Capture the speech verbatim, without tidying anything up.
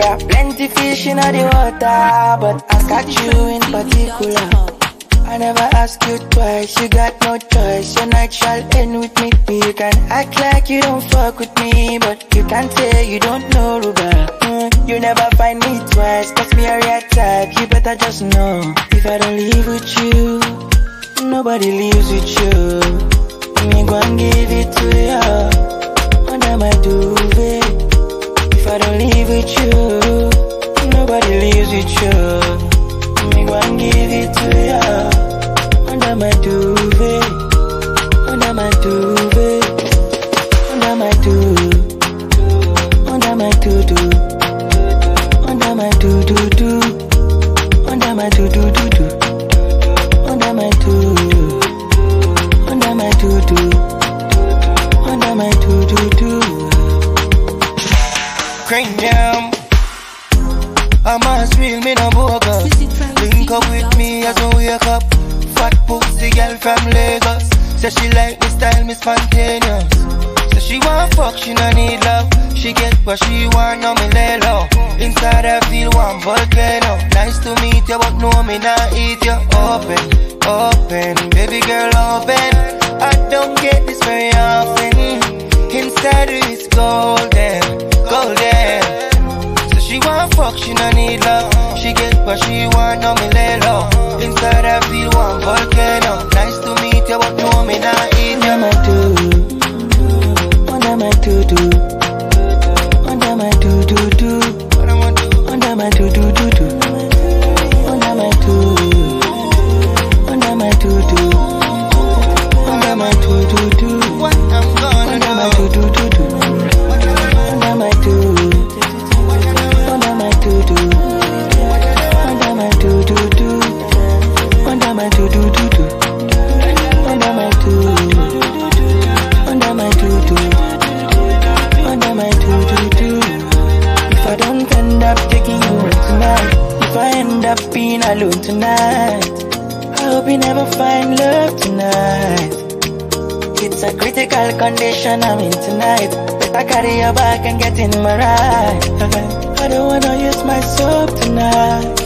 got plenty fish in the water, but I got you in particular. I never ask you twice, you got no choice. Your night shall end with me. You can act like you don't fuck with me, but you can't say you don't know Ruba. Mm, you never find me twice, cause me a real type. You better just know, if I don't leave with you, nobody leaves with you. Me go and give it to you under my duvet. If I don't leave with you, nobody leaves with you. Me go and give it to you under my duvet, under my duvet, under my duvet, under my duvet, under my duvet, under my duvet, under my duvet, under my duvet, under my duvet. Cranium, I'm as real, me no bogus. Link up with me as I wake up. Fat pussy girl from Lagos. Say she like me style, me spontaneous. Say she want fuck, she no need love. She get what she want, now me lay low. Inside I feel one volcano. Nice to meet you, but no me not eat you. Open, open, baby girl open. I don't get this very often. Inside it's golden, golden. So she want fuck, she no need love. She get what she want, now me lay low. Inside I feel one volcano. Nice to meet you, but no me not eat you. Under my do, under my do do, under my do do do, under my do do do do, under my do, under my do do, under my do do do, under my do do do do, under my do, under my do do. Under my do do do, under my do do do do, under my do, under my do do, under my do do do. If I don't end up taking you out tonight, if I end up being alone tonight, I hope you never find love tonight. It's a critical condition I'm in tonight. Better carry your back and get in my ride. I don't wanna use my soap tonight.